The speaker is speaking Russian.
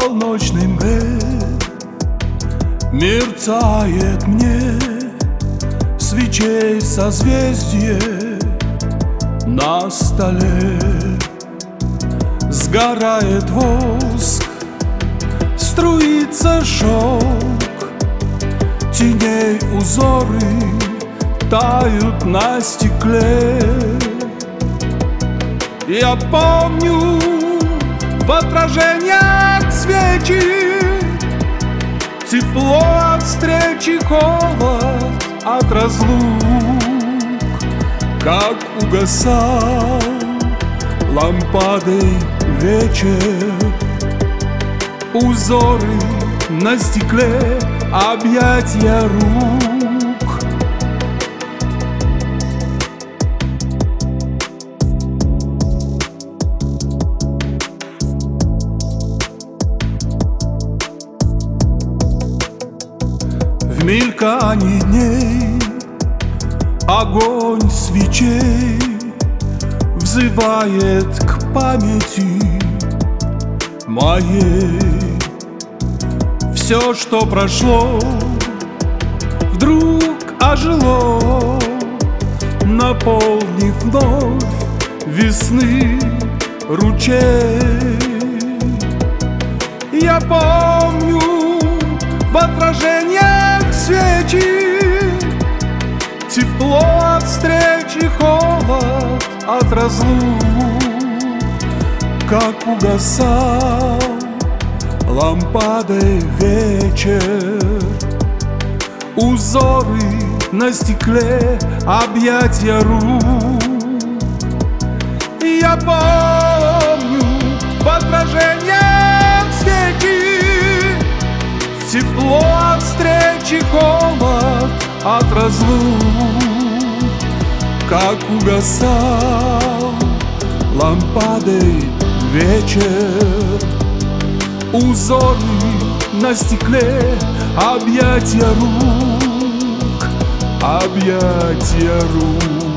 полночной мгле мерцает мне свечей созвездие на столе. Сгорает воск, струится шелк, теней узоры тают на стекле. Я помню в отражениях свечи, тепло от встречи, холод от разлук. Как угасал лампадой вечер, узоры на стекле, объятия рук. В мелькании дней огонь свечей взывает к памяти моей. Все, что прошло, вдруг ожило, наполнив вновь весны ручей. Я помню в отражениях свечи, тепло от встречи, холод от разлук. Как угасал лампадой вечер, узоры на стекле, объятия рук. Я помню в отражениях свечи, тепло от встречи, холод от разлук. Как угасал лампадой вечер, узоры на стекле, объятия рук, объятия рук.